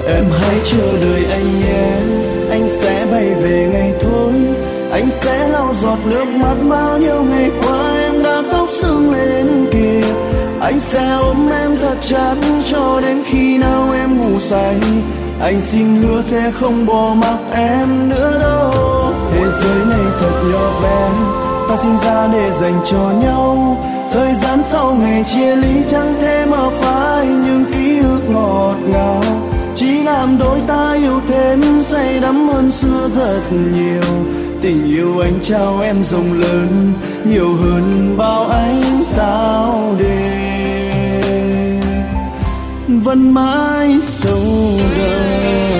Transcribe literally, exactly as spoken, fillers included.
Em hãy chờ đợi anh nhé, anh sẽ bay về ngày thôi. Anh sẽ lau giọt nước mắt bao nhiêu ngày qua em đã khóc sưng lên kìa. Anh sẽ ôm em thật chặt cho đến khi nào em ngủ say. Anh xin hứa sẽ không bỏ mặc em nữa đâu. Thế giới này thật nhỏ bé, ta sinh ra để dành cho nhau. Thời gian sau ngày chia ly chẳng thể mà phai những ký ức ngọt ngào. Chỉ làm đôi ta yêu thêm say đắm hơn xưa rất nhiều. Tình yêu anh trao em rộng lớn nhiều hơn bao ánh sao đêm, vẫn mãi sâu đời.